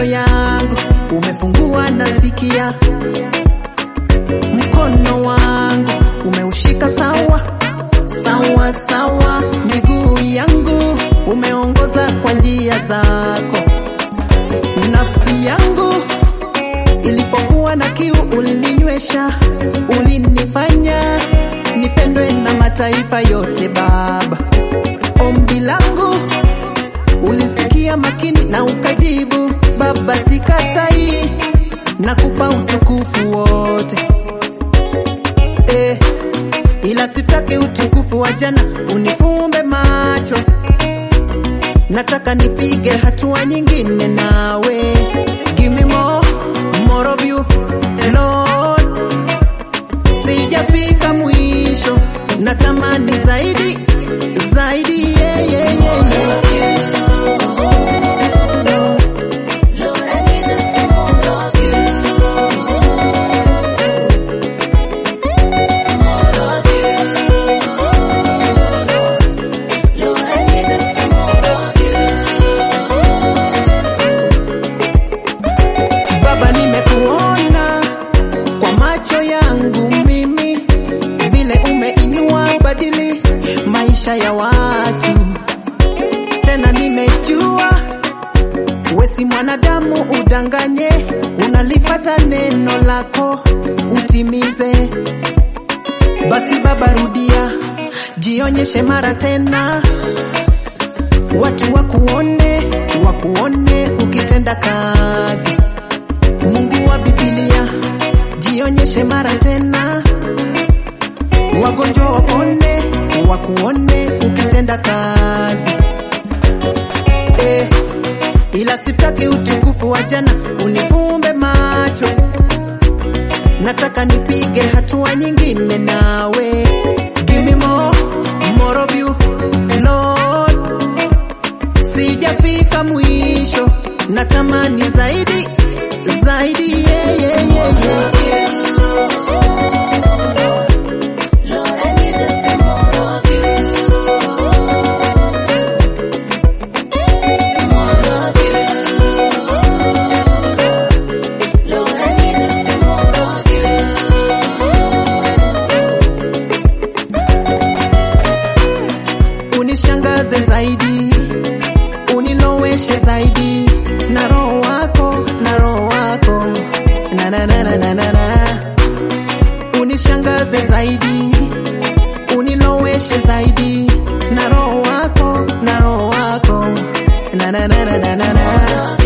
masikio yangu, umefungua nasikia. Mkono wangu umeushika sawa sawa sawa, miguu yangu umeongoza kwa njia zako. Nafsi yangu ilipokuwa na kiu ulininywesha, ulinifanya nipendwe na mataifa yote Baba. Ombi langu ulisikia makini na ukajibu Baba, sikatai, nakupa utukufu wote. Ila sitaki utukufu wa jana unifumbe macho, nataka nipige hatua nyingine nawe. Give me more of you Lord, sijafika mwisho, natamani zaidi zaidi, yeah, yeah, yeah, yeah. Baba, nimekuona kwa macho yangu mimi, vile umeinua badili maisha ya watu. Tena nimejua wewe si mwanadamu udanganye, unalifata neno lako utimize. Basi Baba, rudia, jionyeshe mara tena, watu wakuone ukitenda kazi. Mungu wa Biblia, jionyeshe mara tena, wagonjwa wakuone ukitenda kazi. Ila sitaki utukufu wa jana unifumbe macho, nataka nipige hatua nyingine nawe. Give me more of you Lord, sijafika mwisho, natamani zaidi zaidi, yeah, yeah, yeah, yeah. Unishangaze zaidi, uniloweshe zaidi, na roho wako na na na na na na na. Unishangaze zaidi, uniloweshe zaidi, na roho wako na na na na na na na.